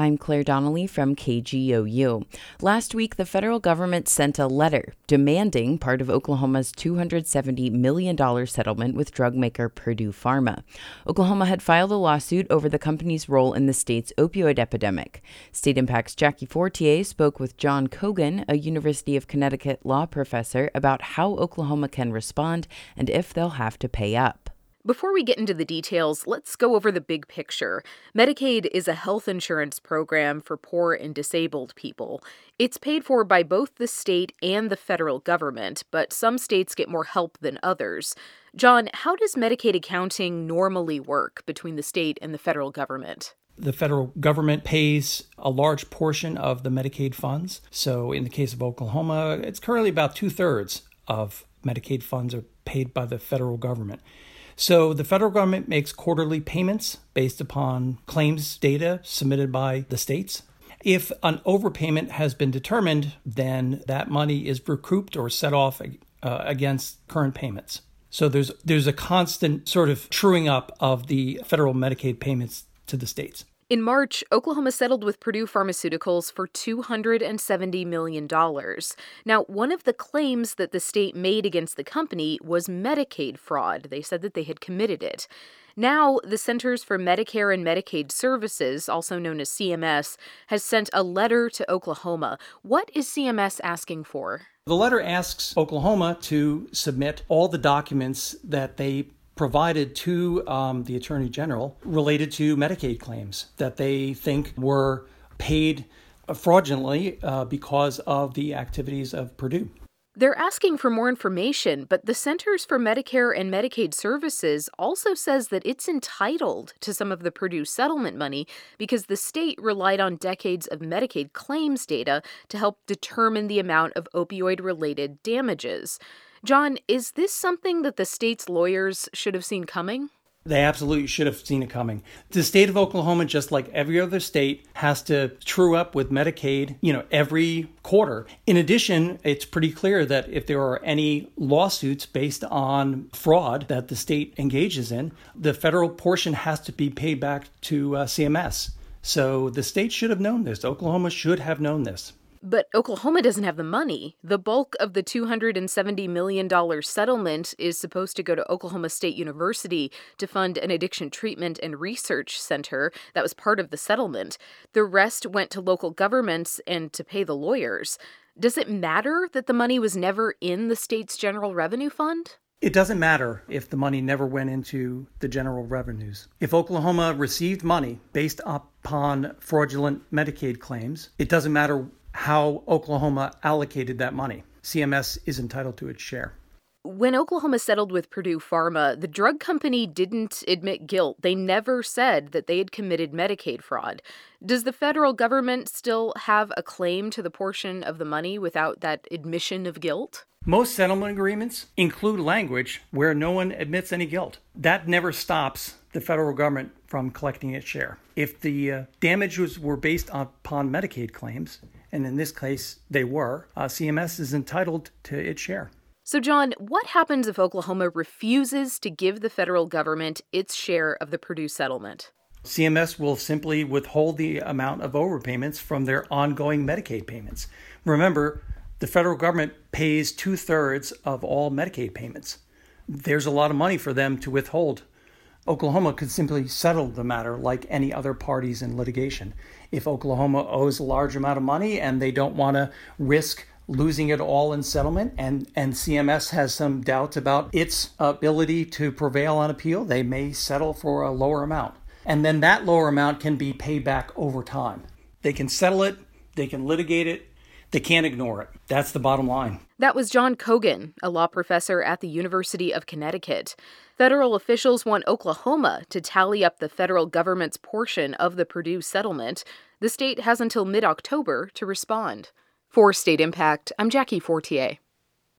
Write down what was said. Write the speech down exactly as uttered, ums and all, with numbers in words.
I'm Claire Donnelly from K G O U. Last week, the federal government sent a letter demanding part of Oklahoma's two hundred seventy million dollars settlement with drug maker Purdue Pharma. Oklahoma had filed a lawsuit over the company's role in the state's opioid epidemic. State Impact's Jackie Fortier spoke with John Cogan, a University of Connecticut law professor, about how Oklahoma can respond and if they'll have to pay up. Before we get into the details, let's go over the big picture. Medicaid is a health insurance program for poor and disabled people. It's paid for by both the state and the federal government, but some states get more help than others. John, how does Medicaid accounting normally work between the state and the federal government? The federal government pays a large portion of the Medicaid funds. So in the case of Oklahoma, it's currently about two-thirds of Medicaid funds are paid by the federal government. So the federal government makes quarterly payments based upon claims data submitted by the states. If an overpayment has been determined, then that money is recouped or set off uh, against current payments. So there's there's a constant sort of truing up of the federal Medicaid payments to the states. In March, Oklahoma settled with Purdue Pharmaceuticals for two hundred seventy million dollars. Now, one of the claims that the state made against the company was Medicaid fraud. They said that they had committed it. Now, the Centers for Medicare and Medicaid Services, also known as C M S, has sent a letter to Oklahoma. What is C M S asking for? The letter asks Oklahoma to submit all the documents that they provided to um, the Attorney General related to Medicaid claims that they think were paid fraudulently uh, because of the activities of Purdue. They're asking for more information, but the Centers for Medicare and Medicaid Services also says that it's entitled to some of the Purdue settlement money because the state relied on decades of Medicaid claims data to help determine the amount of opioid-related damages. John, is this something that the state's lawyers should have seen coming? They absolutely should have seen it coming. The state of Oklahoma, just like every other state, has to true up with Medicaid, you know, every quarter. In addition, it's pretty clear that if there are any lawsuits based on fraud that the state engages in, the federal portion has to be paid back to uh, C M S. So the state should have known this. Oklahoma should have known this. But Oklahoma doesn't have the money. The bulk of the two hundred seventy million dollars settlement is supposed to go to Oklahoma State University to fund an addiction treatment and research center that was part of the settlement. The rest went to local governments and to pay the lawyers. Does it matter that the money was never in the state's general revenue fund? It doesn't matter if the money never went into the general revenues. If Oklahoma received money based upon fraudulent Medicaid claims, it doesn't matter how Oklahoma allocated that money. C M S is entitled to its share. When Oklahoma settled with Purdue Pharma, the drug company didn't admit guilt. They never said that they had committed Medicaid fraud. Does the federal government still have a claim to the portion of the money without that admission of guilt? Most settlement agreements include language where no one admits any guilt. That never stops the federal government from collecting its share. If the uh, damages were based upon Medicaid claims, and in this case they were, uh, C M S is entitled to its share. So, John, what happens if Oklahoma refuses to give the federal government its share of the Purdue settlement? C M S will simply withhold the amount of overpayments from their ongoing Medicaid payments. Remember, the federal government pays two-thirds of all Medicaid payments. There's a lot of money for them to withhold. Oklahoma could simply settle the matter like any other parties in litigation. If Oklahoma owes a large amount of money and they don't want to risk losing it all in settlement, and, and C M S has some doubts about its ability to prevail on appeal, they may settle for a lower amount. And then that lower amount can be paid back over time. They can settle it, they can litigate it, they can't ignore it. That's the bottom line. That was John Cogan, a law professor at the University of Connecticut. Federal officials want Oklahoma to tally up the federal government's portion of the Purdue settlement. The state has until mid-October to respond. For State Impact, I'm Jackie Fortier.